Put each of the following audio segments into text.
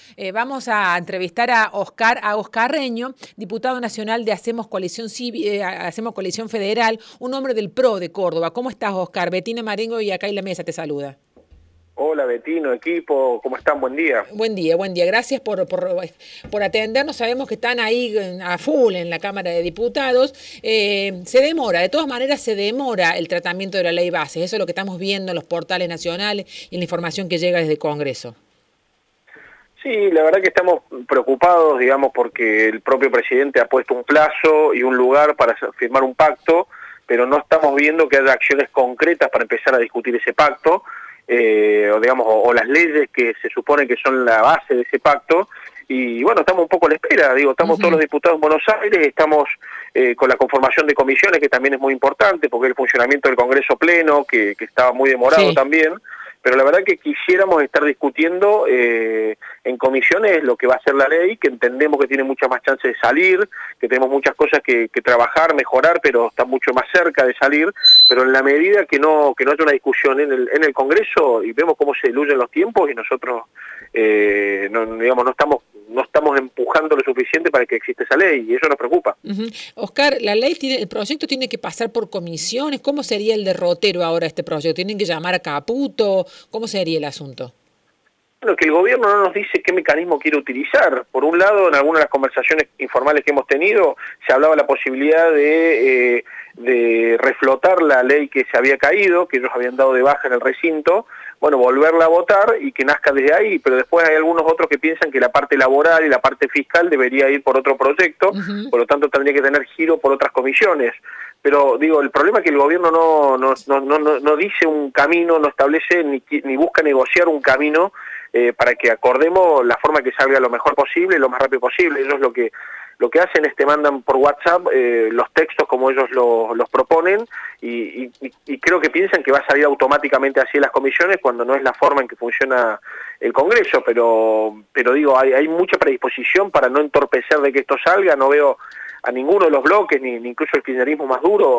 Vamos a entrevistar a Oscar Reño, diputado nacional de Hacemos Coalición Federal, un hombre del PRO de Córdoba. ¿Cómo estás, Oscar? Betina Marengo y acá en la mesa te saluda. Hola Betino, equipo, ¿cómo están? Buen día. Buen día, buen día. Gracias por atendernos. Sabemos que están ahí a full en la Cámara de Diputados. Se demora, de todas maneras se demora el tratamiento de la ley base. Eso es lo que estamos viendo en los portales nacionales y en la información que llega desde el Congreso. Sí, la verdad que estamos preocupados, digamos, porque el propio presidente ha puesto un plazo y un lugar para firmar un pacto, pero no estamos viendo que haya acciones concretas para empezar a discutir ese pacto. O las leyes que se supone que son la base de ese pacto, y bueno, estamos un poco a la espera, estamos todos los diputados en Buenos Aires, estamos con la conformación de comisiones, que también es muy importante, porque el funcionamiento del Congreso Pleno, que estaba muy demorado también, pero la verdad que quisiéramos estar discutiendo en comisiones lo que va a ser la ley, que entendemos que tiene muchas más chances de salir, que tenemos muchas cosas que trabajar, mejorar, pero está mucho más cerca de salir, pero en la medida que no haya una discusión en el Congreso y vemos cómo se diluyen los tiempos y nosotros no estamos empujando lo suficiente para que exista esa ley, y eso nos preocupa. Oscar, el proyecto tiene que pasar por comisiones. ¿Cómo sería el derrotero ahora este proyecto? ¿Tienen que llamar a Caputo? ¿Cómo sería el asunto? Bueno, que el gobierno no nos dice qué mecanismo quiere utilizar. Por un lado, en algunas de las conversaciones informales que hemos tenido, se hablaba de la posibilidad de reflotar la ley que se había caído, que ellos habían dado de baja en el recinto, bueno, volverla a votar y que nazca desde ahí, pero después hay algunos otros que piensan que la parte laboral y la parte fiscal debería ir por otro proyecto, por lo tanto tendría que tener giro por otras comisiones. Pero el problema es que el gobierno no dice un camino, no establece ni busca negociar un camino para que acordemos la forma que salga lo mejor posible, lo más rápido posible. Ellos lo que hacen es te mandan por WhatsApp los textos como ellos los proponen, y creo que piensan que va a salir automáticamente así en las comisiones, cuando no es la forma en que funciona el Congreso, pero hay mucha predisposición para no entorpecer de que esto salga. No veo a ninguno de los bloques, ni incluso el kirchnerismo más duro,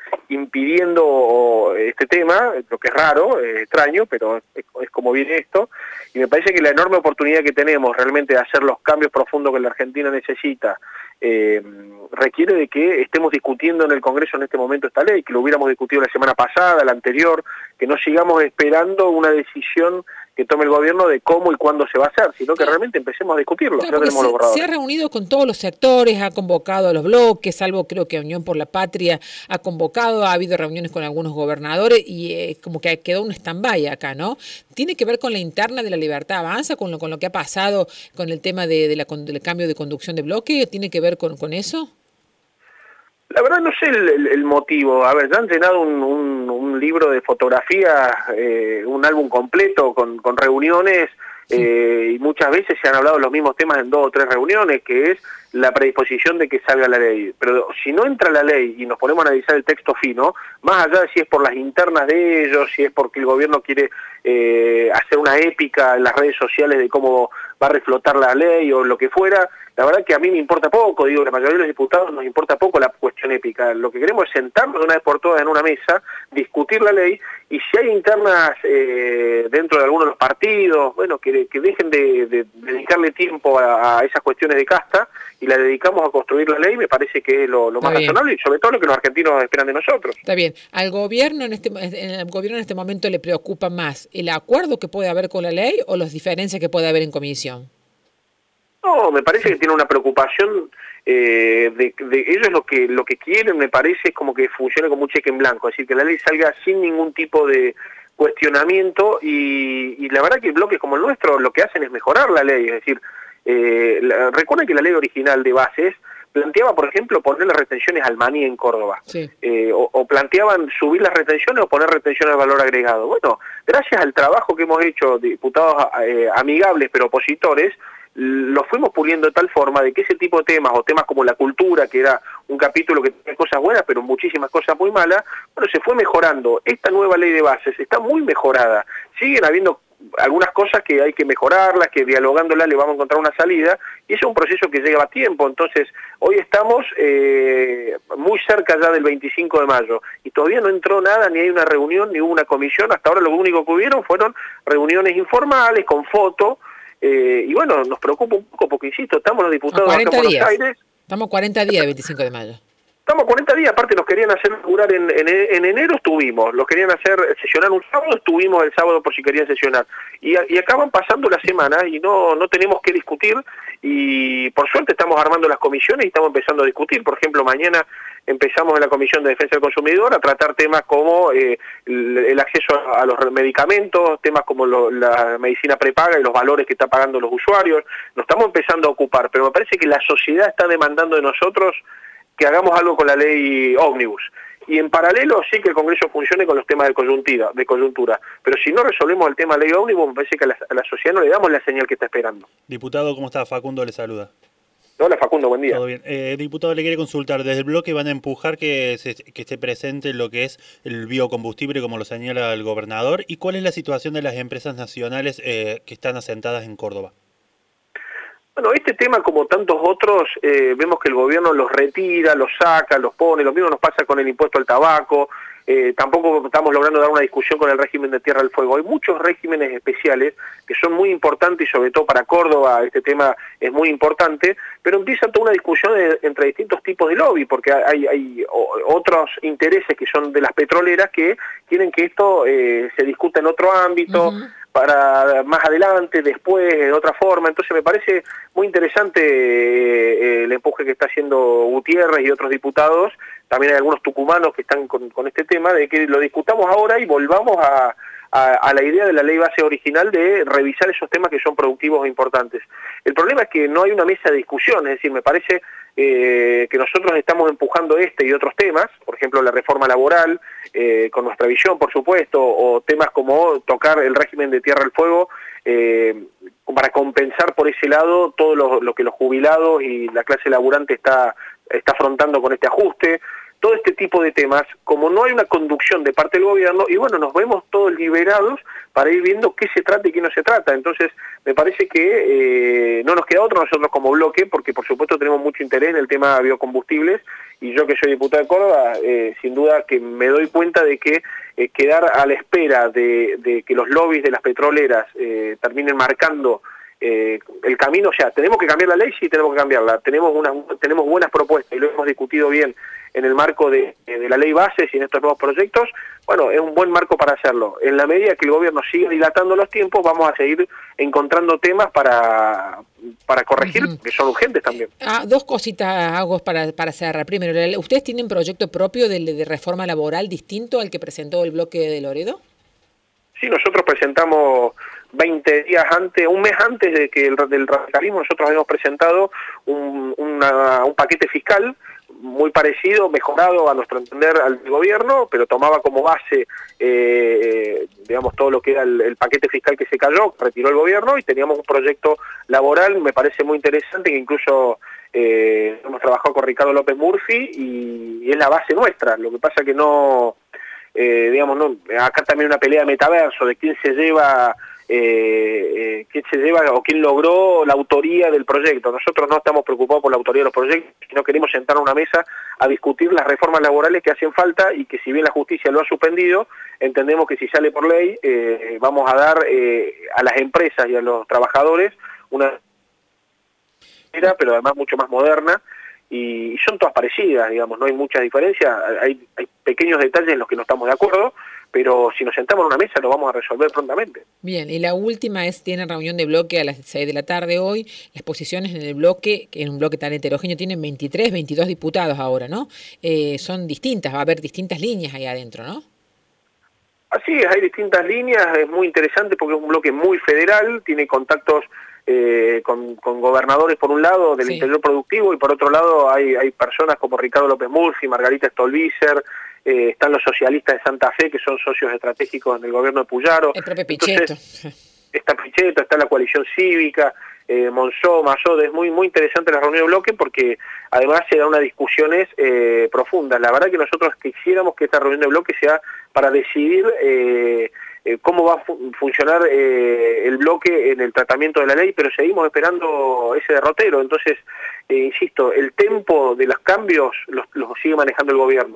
impidiendo este tema, lo que es raro, extraño, pero es como viene esto, y me parece que la enorme oportunidad que tenemos realmente de hacer los cambios profundos que la Argentina necesita, requiere de que estemos discutiendo en el Congreso en este momento esta ley, que lo hubiéramos discutido la semana pasada, la anterior, que no sigamos esperando una decisión que tome el gobierno de cómo y cuándo se va a hacer, sino que realmente empecemos a discutirlo. Claro, se ha reunido con todos los sectores, ha convocado a los bloques, salvo creo que Unión por la Patria ha convocado, ha habido reuniones con algunos gobernadores y como que quedó un stand-by acá, ¿no? ¿Tiene que ver con la interna de la Libertad Avanza, con lo que ha pasado con el tema del cambio de conducción de bloque? ¿Tiene que ver con eso? La verdad no sé el motivo. A ver, ya han llenado un libro de fotografías, un álbum completo con reuniones, y muchas veces se han hablado los mismos temas en 2 o 3 reuniones, que es la predisposición de que salga la ley. Pero si no entra la ley y nos ponemos a analizar el texto fino, más allá de si es por las internas de ellos, si es porque el gobierno quiere hacer una épica en las redes sociales de cómo va a reflotar la ley o lo que fuera, la verdad que a mí me importa poco, la mayoría de los diputados nos importa poco la cuestión épica. Lo que queremos es sentarnos de una vez por todas en una mesa, discutir la ley, y si hay internas dentro de algunos de los partidos, bueno, que dejen de dedicarle tiempo a esas cuestiones de casta, y la dedicamos a construir la ley. Me parece que es lo más razonable, y sobre todo lo que los argentinos esperan de nosotros. Está bien. ¿Al gobierno en este momento le preocupa más el acuerdo que puede haber con la ley o las diferencias que puede haber en comisión? No, me parece que tiene una preocupación de ellos. Lo que quieren, me parece, es como que funcione como un cheque en blanco, es decir, que la ley salga sin ningún tipo de cuestionamiento, y la verdad que bloques como el nuestro lo que hacen es mejorar la ley. Es decir, recuerden que la ley original de bases planteaba, por ejemplo, poner las retenciones al maní en Córdoba, o planteaban subir las retenciones o poner retenciones al valor agregado. Bueno, gracias al trabajo que hemos hecho, diputados amigables pero opositores, lo fuimos puliendo de tal forma de que ese tipo de temas, o temas como la cultura, que era un capítulo que tenía cosas buenas pero muchísimas cosas muy malas, bueno, se fue mejorando. Esta nueva ley de bases está muy mejorada. Siguen habiendo algunas cosas que hay que mejorarlas, que dialogándolas le vamos a encontrar una salida, y eso es un proceso que lleva tiempo. Entonces, hoy estamos muy cerca ya del 25 de mayo, y todavía no entró nada, ni hay una reunión, ni hubo una comisión. Hasta ahora lo único que hubieron fueron reuniones informales, con foto, y bueno, nos preocupa un poco porque, insisto, estamos los diputados acá en Buenos Aires. Estamos 40 días del 25 de mayo. Estamos 40 días, aparte nos querían hacer jurar en enero, estuvimos, los querían hacer sesionar un sábado, estuvimos el sábado por si querían sesionar. Y acaban pasando las semanas y no tenemos que discutir, y por suerte estamos armando las comisiones y estamos empezando a discutir. Por ejemplo, mañana empezamos en la Comisión de Defensa del Consumidor a tratar temas como el acceso a los medicamentos, temas como la medicina prepaga y los valores que están pagando los usuarios. Nos estamos empezando a ocupar, pero me parece que la sociedad está demandando de nosotros que hagamos algo con la ley ómnibus. Y en paralelo sí que el Congreso funcione con los temas de coyuntura. Pero si no resolvemos el tema de la ley ómnibus, me parece que a la sociedad no le damos la señal que está esperando. Diputado, ¿cómo está? Facundo le saluda. Hola Facundo, buen día. Todo bien. Diputado, le quería consultar, desde el bloque van a empujar que esté presente lo que es el biocombustible, como lo señala el gobernador, ¿y cuál es la situación de las empresas nacionales que están asentadas en Córdoba? Bueno, este tema, como tantos otros, vemos que el gobierno los retira, los saca, los pone. Lo mismo nos pasa con el impuesto al tabaco. Tampoco estamos logrando dar una discusión con el régimen de Tierra del Fuego. Hay muchos regímenes especiales que son muy importantes, y sobre todo para Córdoba este tema es muy importante, pero empieza toda una discusión entre distintos tipos de lobby, porque hay otros intereses que son de las petroleras que quieren que esto se discuta en otro ámbito, para más adelante, después, de otra forma. Entonces me parece muy interesante el empuje que está haciendo Gutiérrez y otros diputados. También hay algunos tucumanos que están con este tema, de que lo discutamos ahora y volvamos a la idea de la ley base original de revisar esos temas que son productivos e importantes. El problema es que no hay una mesa de discusión, es decir, me parece que nosotros estamos empujando este y otros temas, por ejemplo la reforma laboral, con nuestra visión por supuesto, o temas como tocar el régimen de Tierra del Fuego, para compensar por ese lado todo lo que los jubilados y la clase laburante está afrontando con este ajuste. Todo este tipo de temas, como no hay una conducción de parte del gobierno, y bueno, nos vemos todos liberados para ir viendo qué se trata y qué no se trata. Entonces, me parece que no nos queda otro nosotros como bloque, porque por supuesto tenemos mucho interés en el tema de biocombustibles, y yo que soy diputado de Córdoba, sin duda que me doy cuenta de que quedar a la espera de que los lobbies de las petroleras terminen marcando el camino, o sea, tenemos que cambiar la ley, sí tenemos que cambiarla, tenemos buenas propuestas y lo hemos discutido bien en el marco de la ley base y en estos nuevos proyectos. Bueno, es un buen marco para hacerlo. En la medida que el gobierno siga dilatando los tiempos, vamos a seguir encontrando temas para corregir, que son urgentes también. Dos cositas hago para cerrar. Primero, ¿ustedes tienen proyecto propio de reforma laboral distinto al que presentó el bloque de Loredo? Sí, nosotros presentamos 20 días antes, un mes antes de que del radicalismo, nosotros habíamos presentado un paquete fiscal muy parecido, mejorado a nuestro entender al gobierno, pero tomaba como base, digamos, todo lo que era el paquete fiscal que se cayó, retiró el gobierno, y teníamos un proyecto laboral, me parece muy interesante, que incluso hemos trabajado con Ricardo López Murphy, y es la base nuestra. Lo que pasa que no, digamos, no, acá también una pelea de metaverso, de quién se lleva o quién logró la autoría del proyecto. Nosotros no estamos preocupados por la autoría de los proyectos, sino queremos sentarnos a una mesa a discutir las reformas laborales que hacen falta, y que si bien la justicia lo ha suspendido, entendemos que si sale por ley vamos a dar a las empresas y a los trabajadores una pero además mucho más moderna, y son todas parecidas, digamos, no hay mucha diferencia, hay pequeños detalles en los que no estamos de acuerdo, pero si nos sentamos en una mesa lo vamos a resolver prontamente. Bien, y la última tienen reunión de bloque a las 6 de la tarde hoy. Las posiciones en el bloque, que en un bloque tan heterogéneo, tienen 23, 22 diputados ahora, ¿no? Son distintas, va a haber distintas líneas ahí adentro, ¿no? Así es, hay distintas líneas, es muy interesante porque es un bloque muy federal, tiene contactos con gobernadores por un lado del interior productivo, y por otro lado hay personas como Ricardo López Murphy, Margarita Stolbizer, están los socialistas de Santa Fe, que son socios estratégicos del gobierno de Puyaro. El propio Pichetto. Está Pichetto, está la coalición cívica, Monzó, Mazot. Es muy interesante la reunión de bloque, porque además se dan unas discusiones profundas. La verdad que nosotros quisiéramos que esta reunión de bloque sea para decidir cómo va a funcionar el bloque en el tratamiento de la ley, pero seguimos esperando ese derrotero. Entonces, insisto, el tempo de los cambios los sigue manejando el gobierno.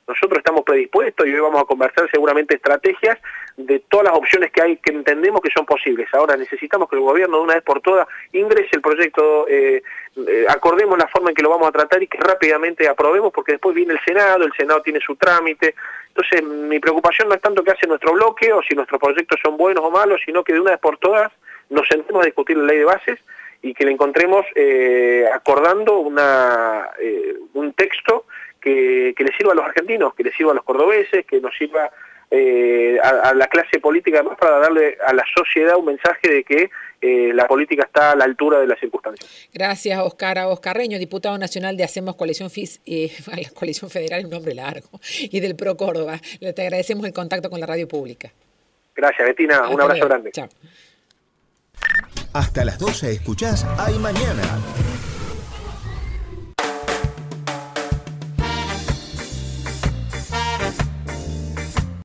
Nosotros estamos predispuestos y hoy vamos a conversar seguramente estrategias de todas las opciones que hay, que entendemos que son posibles. Ahora necesitamos que el gobierno de una vez por todas ingrese el proyecto, acordemos la forma en que lo vamos a tratar y que rápidamente aprobemos, porque después viene el Senado tiene su trámite. Entonces mi preocupación no es tanto que hace nuestro bloque o si nuestros proyectos son buenos o malos, sino que de una vez por todas nos sentemos a discutir la ley de bases y que le encontremos acordando un texto que le sirva a los argentinos, que le sirva a los cordobeses, que nos sirva a la clase política, además para darle a la sociedad un mensaje de que la política está a la altura de las circunstancias. Gracias, Oscar Reño, diputado nacional de Hacemos Coalición la Coalición Federal, un nombre largo, y del PRO Córdoba. Te agradecemos el contacto con la radio pública. Gracias, Betina, un abrazo grande. Chao. Hasta las 12 escuchás Hay Mañana.